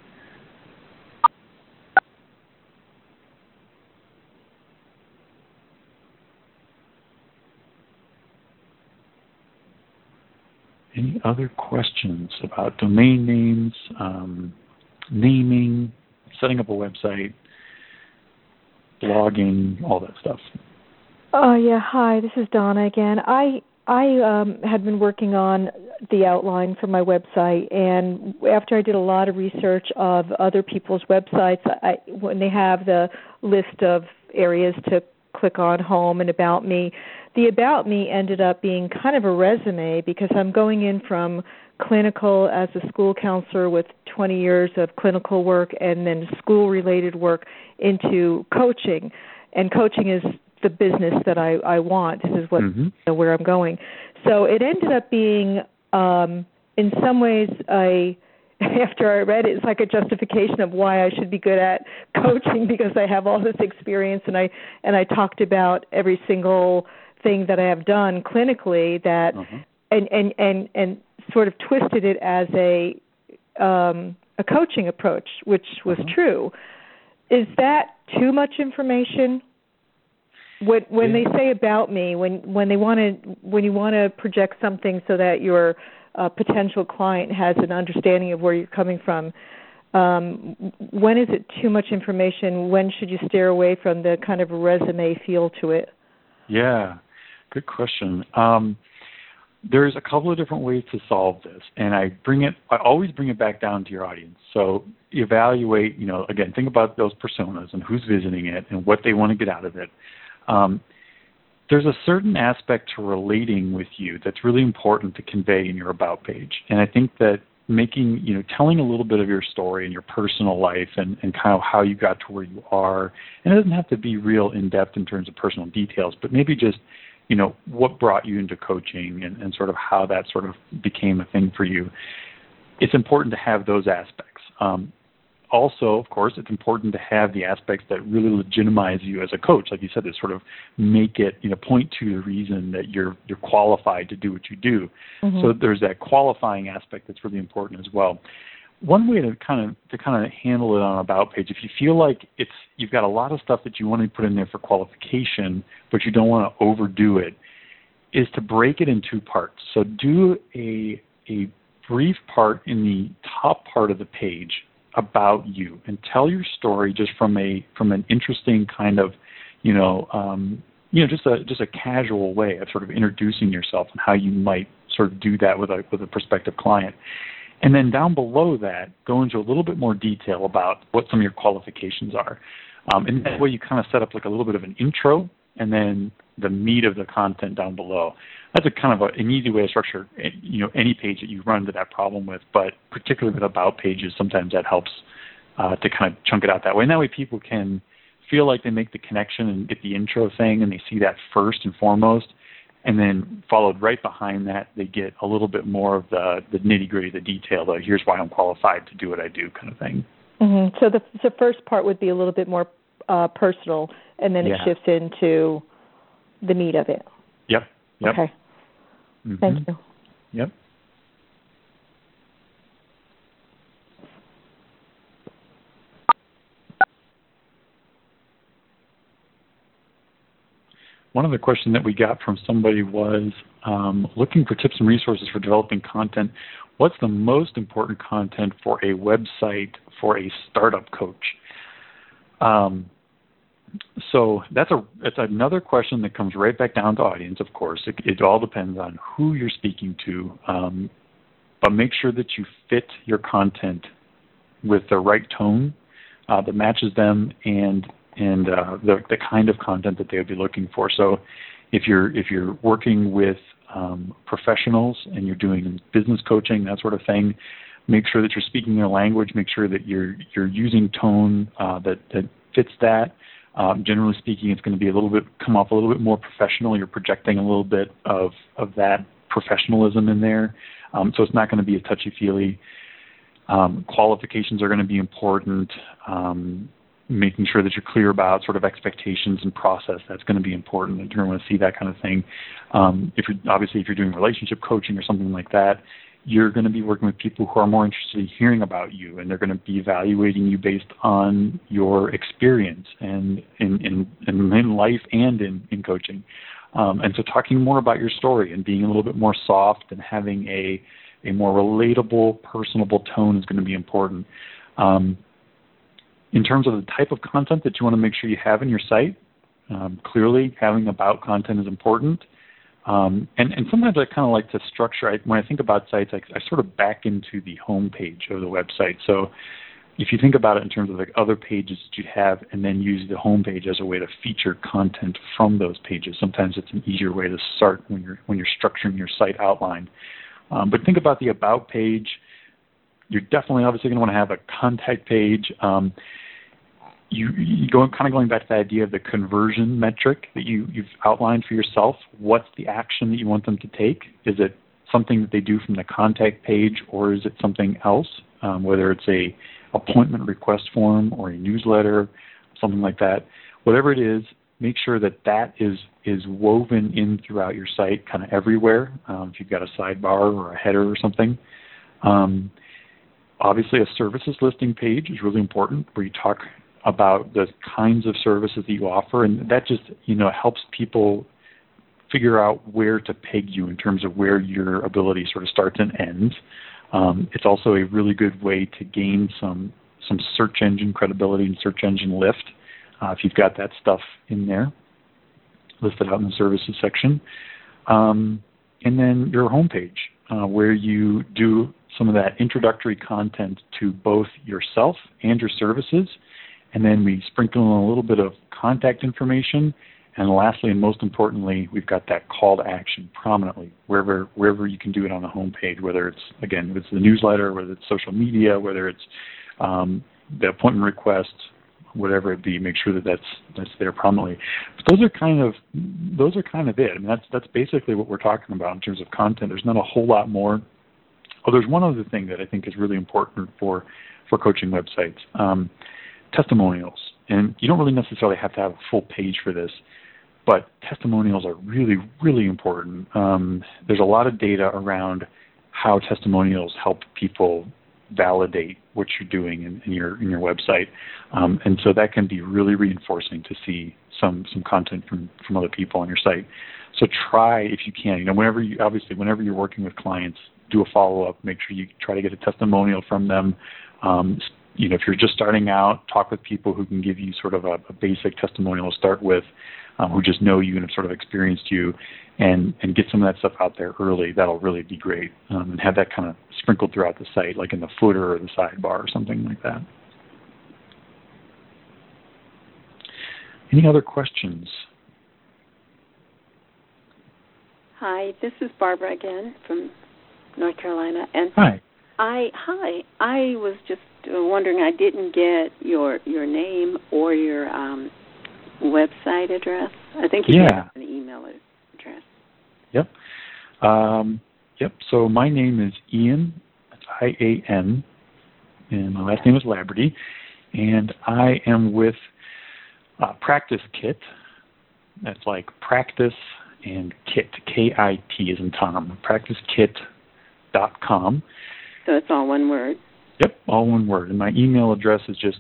Any other questions about domain names, naming, setting up a website, blogging, all that stuff? Yeah. Hi, this is Donna again. I had been working on the outline for my website, and after I did a lot of research of other people's websites, when they have the list of areas to click on, home and about me, the about me ended up being kind of a resume because I'm going in from clinical as a school counselor with 20 years of clinical work and then school-related work into coaching. And coaching is the business that I want. This is what where I'm going. So it ended up being, in some ways, after I read it, it's like a justification of why I should be good at coaching because I have all this experience, and I talked about every single thing that I have done clinically that and sort of twisted it as a coaching approach, which was true. Is that too much information? When they say about me, when you want to project something so that your potential client has an understanding of where you're coming from, when is it too much information? When should you steer away from the kind of resume feel to it? Yeah, good question. there's a couple of different ways to solve this, and I always bring it back down to your audience. So evaluate, again, think about those personas and who's visiting it and what they want to get out of it. There's a certain aspect to relating with you that's really important to convey in your about page. And I think that telling a little bit of your story and your personal life and kind of how you got to where you are, and it doesn't have to be real in-depth in terms of personal details, but maybe just, what brought you into coaching and sort of how that sort of became a thing for you. It's important to have those aspects. Also, of course, it's important to have the aspects that really legitimize you as a coach. Like you said, to sort of make it, point to the reason that you're qualified to do what you do. Mm-hmm. So there's that qualifying aspect that's really important as well. One way to kind of handle it on an about page, if you feel like you've got a lot of stuff that you want to put in there for qualification, but you don't want to overdo it, is to break it in two parts. So do a brief part in the top part of the page about you, and tell your story just from an interesting kind of, just a casual way of sort of introducing yourself and how you might sort of do that with a prospective client. And then down below that, go into a little bit more detail about what some of your qualifications are. And that way you kind of set up like a little bit of an intro and then the meat of the content down below. That's a kind of an easy way to structure, any page that you run into that problem with, but particularly with about pages, sometimes that helps to kind of chunk it out that way. And that way people can feel like they make the connection and get the intro thing, and they see that first and foremost, and then followed right behind that, they get a little bit more of the nitty-gritty, the detail, the here's why I'm qualified to do what I do kind of thing. Mm-hmm. So the first part would be a little bit more personal, and then it shifts into the meat of it. Yep. Okay. Mm-hmm. Thank you. Yep. One other question that we got from somebody was looking for tips and resources for developing content. What's the most important content for a website for a startup coach? So that's another question that comes right back down to audience, of course. It all depends on who you're speaking to, but make sure that you fit your content with the right tone that matches them and the kind of content that they would be looking for. So if you're working with professionals and you're doing business coaching, that sort of thing, make sure that you're speaking their language. Make sure that you're using tone that fits that. Generally speaking, it's going to come off a little bit more professional. You're projecting a little bit of that professionalism in there. So it's not going to be a touchy-feely. Qualifications are going to be important. Making sure that you're clear about sort of expectations and process, that's going to be important. You're going to see that kind of thing. If you're doing relationship coaching or something like that, you're going to be working with people who are more interested in hearing about you, and they're going to be evaluating you based on your experience and in life and in coaching. And so talking more about your story and being a little bit more soft and having a more relatable, personable tone is going to be important. In terms of the type of content that you want to make sure you have in your site, clearly having about content is important. And sometimes I kind of like to structure, when I think about sites, I sort of back into the home page of the website. So if you think about it in terms of like other pages that you have and then use the home page as a way to feature content from those pages, sometimes it's an easier way to start when you're structuring your site outline. But think about the about page. You're definitely obviously going to want to have a contact page. Going back to the idea of the conversion metric that you've outlined for yourself. What's the action that you want them to take? Is it something that they do from the contact page, or is it something else? Whether it's a appointment request form or a newsletter, something like that. Whatever it is, make sure that is woven in throughout your site, kind of everywhere. If you've got a sidebar or a header or something. Obviously, a services listing page is really important, where you talk about the kinds of services that you offer, and that just helps people figure out where to peg you in terms of where your ability sort of starts and ends. It's also a really good way to gain some search engine credibility and search engine lift if you've got that stuff in there listed out in the services section. and then your homepage, where you do some of that introductory content to both yourself and your services. And then we sprinkle in a little bit of contact information. And lastly, and most importantly, we've got that call to action prominently wherever you can do it on the homepage, whether it's, again, if it's the newsletter, whether it's social media, whether it's the appointment request, whatever it be, make sure that that's there prominently. But those are kind of it. I mean, that's basically what we're talking about in terms of content. There's not a whole lot more. Oh, there's one other thing that I think is really important for coaching websites, testimonials. And you don't really necessarily have to have a full page for this, but testimonials are really, really important. There's a lot of data around how testimonials help people validate what you're doing in your website, and so that can be really reinforcing to see some content from other people on your site. So try, if you can, whenever you're working with clients, do a follow-up. Make sure you try to get a testimonial from them. If you're just starting out, talk with people who can give you sort of a basic testimonial to start with, who just know you and have sort of experienced you, and get some of that stuff out there early. That'll really be great, and have that kind of sprinkled throughout the site, like in the footer or the sidebar or something like that. Any other questions? Hi, this is Barbara again from North Carolina, and Hi. I was just wondering. I didn't get your name or your website address. I think you have an email address. Yep. So my name is Ian. That's I-A-N, and my last name is Laverty, and I am with Practice Kit. That's like practice and kit, K-I-T as in Tom. PracticeKit.com. So it's all one word? Yep, all one word. And my email address is just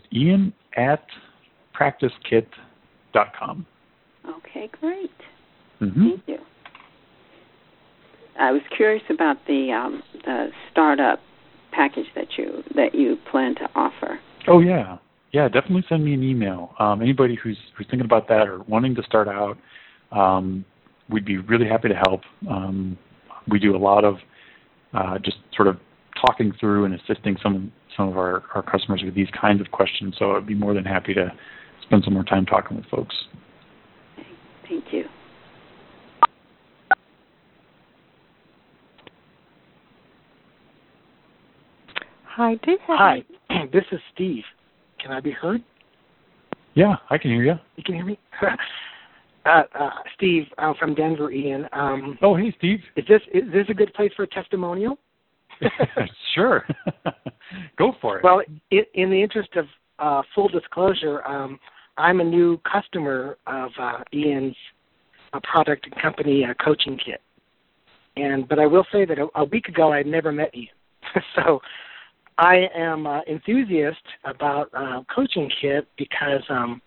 ian@practicekit.com. Okay, great. Mm-hmm. Thank you. I was curious about the startup package that you plan to offer. Oh yeah, definitely send me an email. Anybody who's thinking about that or wanting to start out, we'd be really happy to help. We do a lot of just sort of talking through and assisting some of our customers with these kinds of questions. So I'd be more than happy to spend some more time talking with folks. Okay, thank you. Hi, Hi, this is Steve. Can I be heard? Yeah, I can hear you. You can hear me? Steve, from Denver, Ian. Oh, hey, Steve. Is this a good place for a testimonial? Sure. Go for it. Well, in the interest of full disclosure, I'm a new customer of Ian's product and company coaching kit. But I will say that a week ago I had never met Ian. So I am enthusiast about coaching kit because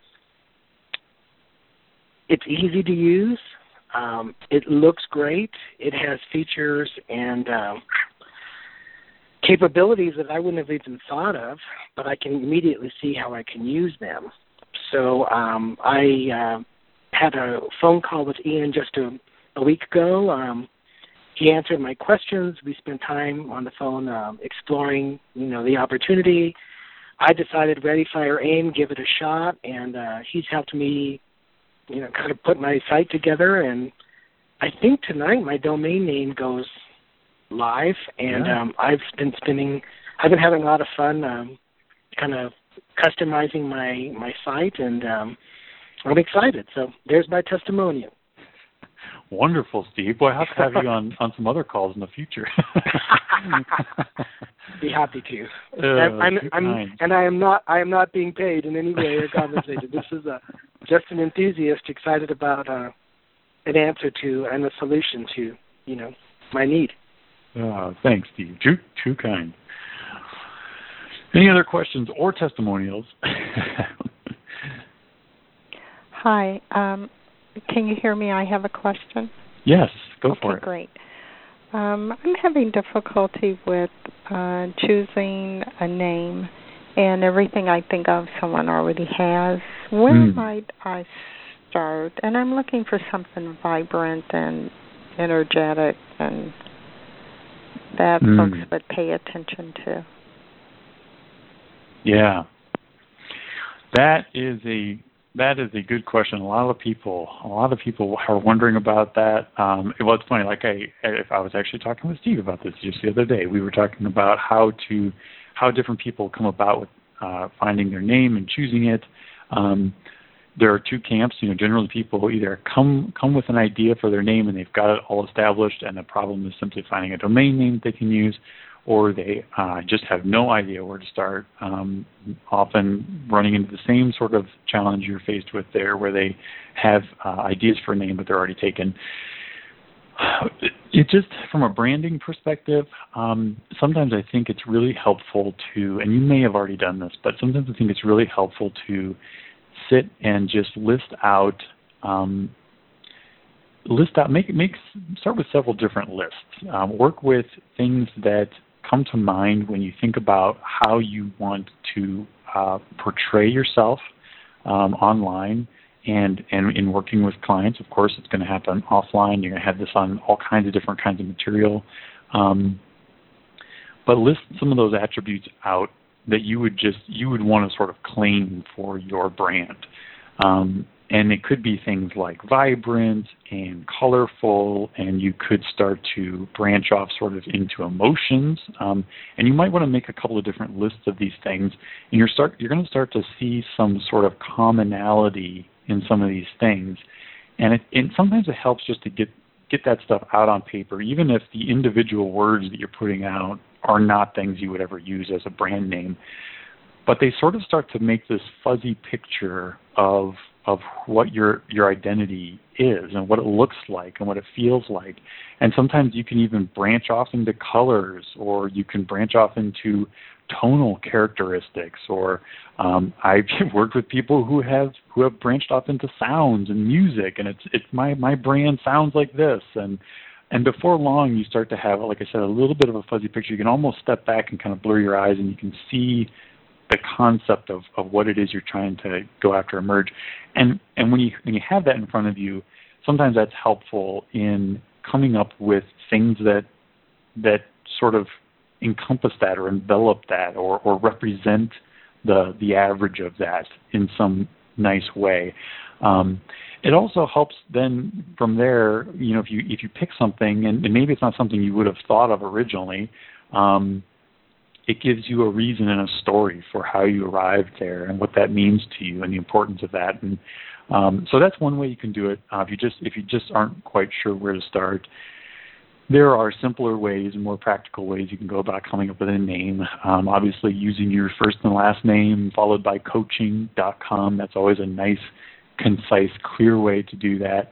it's easy to use. It looks great. It has features and capabilities that I wouldn't have even thought of, but I can immediately see how I can use them. So I had a phone call with Ian just a week ago. He answered my questions. We spent time on the phone exploring, the opportunity. I decided ready, fire, aim, give it a shot, and he's helped me, kind of put my site together. And I think tonight my domain name goes live, and I've been having a lot of fun kind of customizing my site, and I'm excited. So there's my testimonial. Wonderful, Steve. Boy, I'll have to have you on some other calls in the future. Be happy to. I am not being paid in any way or compensated. This is just an enthusiast excited about an answer to and a solution to my need. Thanks, Steve. Too kind. Any other questions or testimonials? Hi. Can you hear me? I have a question. Yes, go for it. Okay, great. I'm having difficulty with choosing a name, and everything I think of someone already has. Where might I start? And I'm looking for something vibrant and energetic, and that folks would pay attention to. Yeah. That is a good question. A lot of people are wondering about that. Well, it's funny. I was actually talking with Steve about this just the other day. We were talking about how different people come about with finding their name and choosing it. There are two camps. Generally people either come with an idea for their name and they've got it all established, and the problem is simply finding a domain name that they can use, or they just have no idea where to start, often running into the same sort of challenge you're faced with there, where they have ideas for a name, but they're already taken. It just, from a branding perspective, sometimes I think it's really helpful to, and you may have already done this, but sometimes I think it's really helpful to sit and just start with several different lists. Work with things that come to mind when you think about how you want to portray yourself online, and in working with clients. Of course, it's going to happen offline. You're going to have this on all kinds of different kinds of material. But list some of those attributes out that you would want to sort of claim for your brand. And it could be things like vibrant and colorful, and you could start to branch off sort of into emotions. And you might want to make a couple of different lists of these things, and you're going to start to see some sort of commonality in some of these things. And sometimes it helps just to get that stuff out on paper, even if the individual words that you're putting out are not things you would ever use as a brand name. But they sort of start to make this fuzzy picture of what your identity is and what it looks like and what it feels like. And sometimes you can even branch off into colors, or you can branch off into tonal characteristics, or I've worked with people who have branched off into sounds and music, and it's my brand sounds like this, and before long you start to have, like I said, a little bit of a fuzzy picture. You can almost step back and kind of blur your eyes, and you can see the concept of what it is you're trying to go after emerge. And when you have that in front of you, sometimes that's helpful in coming up with things that sort of encompass that or envelop that or represent the average of that in some nice way. It also helps then from there, if you pick something, and maybe it's not something you would have thought of originally, it gives you a reason and a story for how you arrived there and what that means to you and the importance of that. And so that's one way you can do it. If you just aren't quite sure where to start, there are simpler ways and more practical ways you can go about coming up with a name. Obviously, using your first and last name followed by coaching.com. That's always a nice, concise, clear way to do that.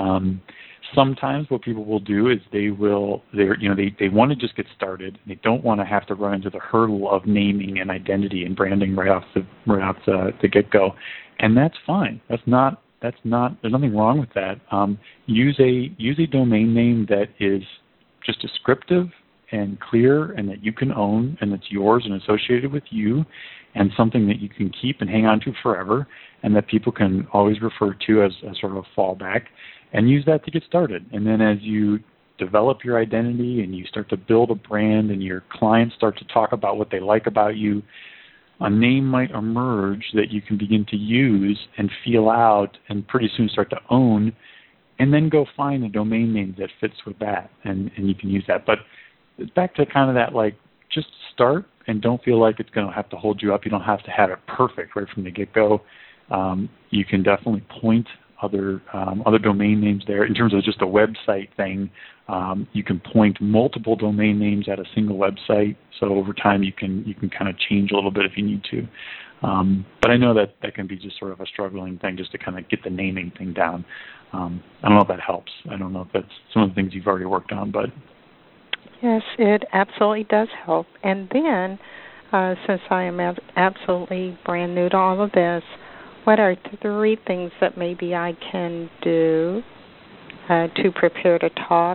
Sometimes what people will do is they want to just get started. They don't want to have to run into the hurdle of naming and identity and branding right off the get-go, and that's fine. There's nothing wrong with that. Use a domain name that is just descriptive and clear, and that you can own, and that's yours and associated with you, and something that you can keep and hang on to forever, and that people can always refer to as sort of a fallback. And use that to get started. And then as you develop your identity and you start to build a brand and your clients start to talk about what they like about you, a name might emerge that you can begin to use and feel out and pretty soon start to own, and then go find a domain name that fits with that, and you can use that. But back to kind of that, just start and don't feel like it's going to have to hold you up. You don't have to have it perfect right from the get-go. You can definitely point other domain names there. In terms of just a website thing, you can point multiple domain names at a single website. So over time, you can kind of change a little bit if you need to. But I know that can be just sort of a struggling thing just to kind of get the naming thing down. I don't know if that helps. I don't know if that's some of the things you've already worked on, but yes, it absolutely does help. And then, since I am absolutely brand new to all of this, what are 3 things that maybe I can do to prepare to talk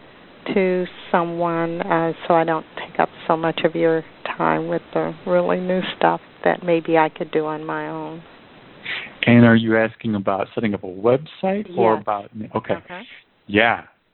to someone so I don't take up so much of your time with the really new stuff that maybe I could do on my own? And are you asking about setting up a website or yes. about... Okay. Yeah,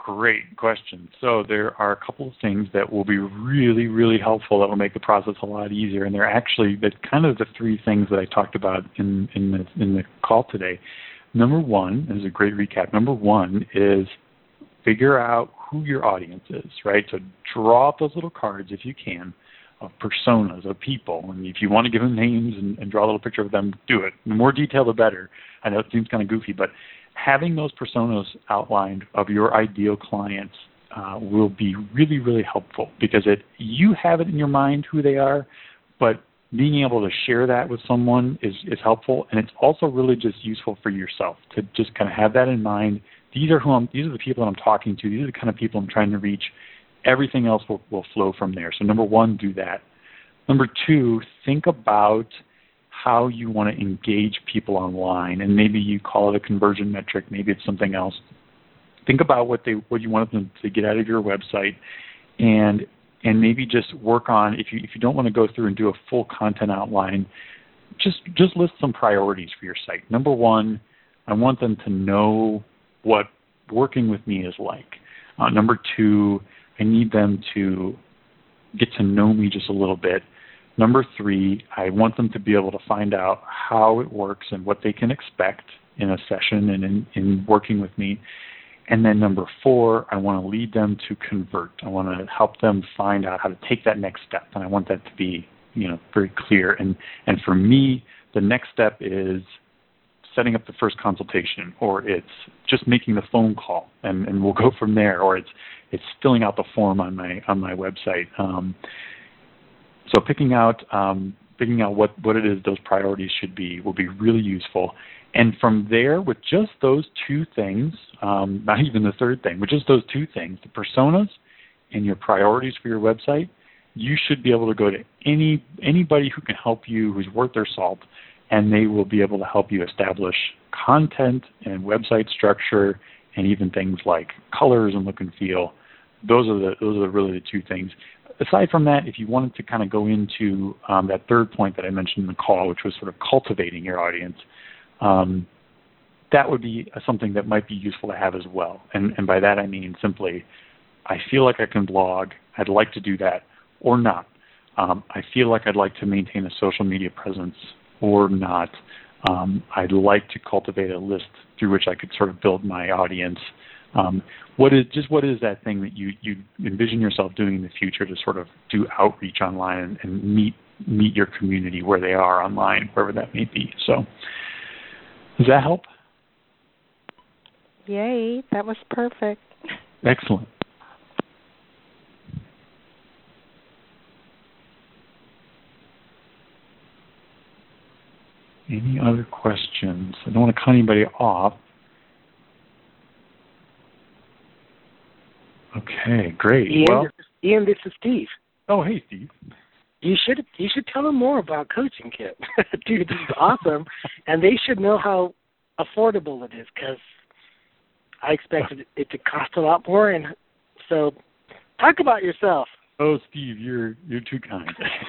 great question. So there are a couple of things that will be really, really helpful that will make the process a lot easier. And they're actually kind of the three things that I talked about in the call today. Number one, this is a great recap. Number one is figure out who your audience is, right? So draw up those little cards if you can of personas, of people. And if you want to give them names and draw a little picture of them, do it. The more detail, the better. I know it seems kind of goofy, but having those personas outlined of your ideal clients will be really, really helpful because you have it in your mind who they are, but being able to share that with someone is helpful, and it's also really just useful for yourself to just kind of have that in mind. These are the people I'm talking to. These are the kind of people I'm trying to reach. Everything else will flow from there. So number one, do that. Number two, think about how you want to engage people online, and maybe you call it a conversion metric. Maybe it's something else. Think about what you want them to get out of your website, and maybe just work on, if you don't want to go through and do a full content outline, just list some priorities for your site. Number one, I want them to know what working with me is like. Number two, I need them to get to know me just a little bit. Number three, I want them to be able to find out how it works and what they can expect in a session and in working with me. And then number four, I want to lead them to convert. I want to help them find out how to take that next step, and I want that to be, very clear. And for me, the next step is setting up the first consultation, or it's just making the phone call, and we'll go from there, or it's filling out the form on my website. So picking out what it is those priorities should be will be really useful. And from there, with just those two things, not even the third thing, with just those two things, the personas and your priorities for your website, you should be able to go to anybody who can help you, who's worth their salt, and they will be able to help you establish content and website structure and even things like colors and look and feel. Those are really the two things. Aside from that, if you wanted to kind of go into that third point that I mentioned in the call, which was sort of cultivating your audience, that would be something that might be useful to have as well. And by that I mean simply, I feel like I can blog, I'd like to do that, or not. I feel like I'd like to maintain a social media presence, or not. I'd like to cultivate a list through which I could sort of build my audience. What is that thing that you envision yourself doing in the future to sort of do outreach online and meet your community where they are online, wherever that may be. So does that help? Yay, that was perfect. Excellent. Any other questions? I don't want to cut anybody off. Okay, great. Ian, this is Steve. Oh, hey, Steve. You should tell them more about Coaching Kit. Dude, this is awesome, and they should know how affordable it is, because I expected it to cost a lot more. And so, talk about yourself. Oh, Steve, you're too kind.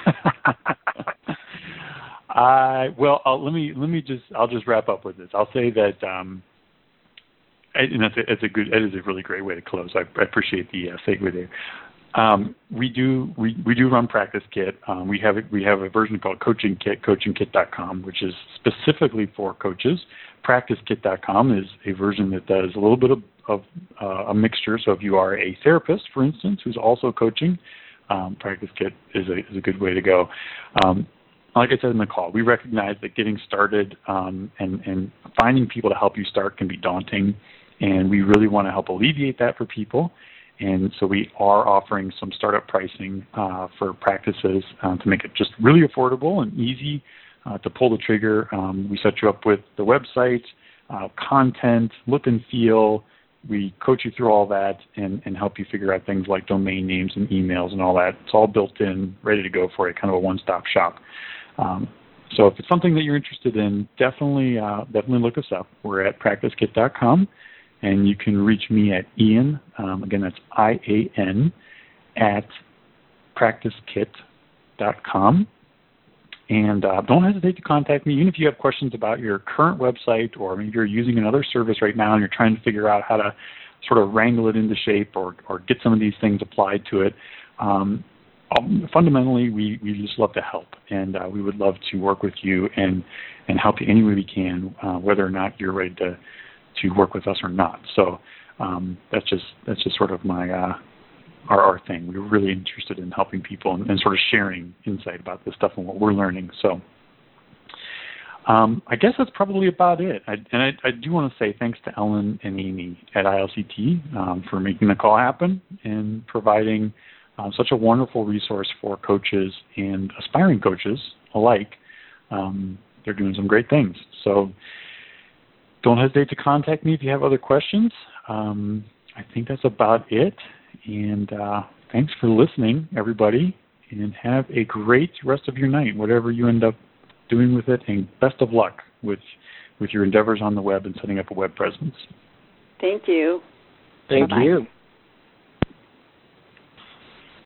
I'll just wrap up with this. I'll say that, and it's a really great way to close. I appreciate the segue there. We do run Practice Kit. We have a version called Coaching Kit, coachingkit.com, which is specifically for coaches. PracticeKit.com is a version that does a little bit of a mixture. So if you are a therapist, for instance, who's also coaching, Practice Kit is a good way to go. Like I said in the call, we recognize that getting started and finding people to help you start can be daunting, and we really want to help alleviate that for people. And so we are offering some startup pricing for practices to make it just really affordable and easy to pull the trigger. We set you up with the website, content, look and feel. We coach you through all that and help you figure out things like domain names and emails and all that. It's all built in, ready to go for you, kind of a one-stop shop. So if it's something that you're interested in, definitely look us up. We're at PracticeKit.com, and you can reach me at Ian, again, that's IAN, at PracticeKit.com. And don't hesitate to contact me, even if you have questions about your current website, or maybe you're using another service right now and you're trying to figure out how to sort of wrangle it into shape or get some of these things applied to it. Fundamentally, we just love to help, and we would love to work with you and help you any way we can, whether or not you're ready to work with us or not. So that's just sort of our thing. We're really interested in helping people and sort of sharing insight about this stuff and what we're learning. So I guess that's probably about it. I do want to say thanks to Ellen and Amy at ILCT for making the call happen and providing such a wonderful resource for coaches and aspiring coaches alike. They're doing some great things. So don't hesitate to contact me if you have other questions. I think that's about it. And thanks for listening, everybody. And have a great rest of your night, whatever you end up doing with it. And best of luck with your endeavors on the web and setting up a web presence. Thank you. Thank Bye-bye. you.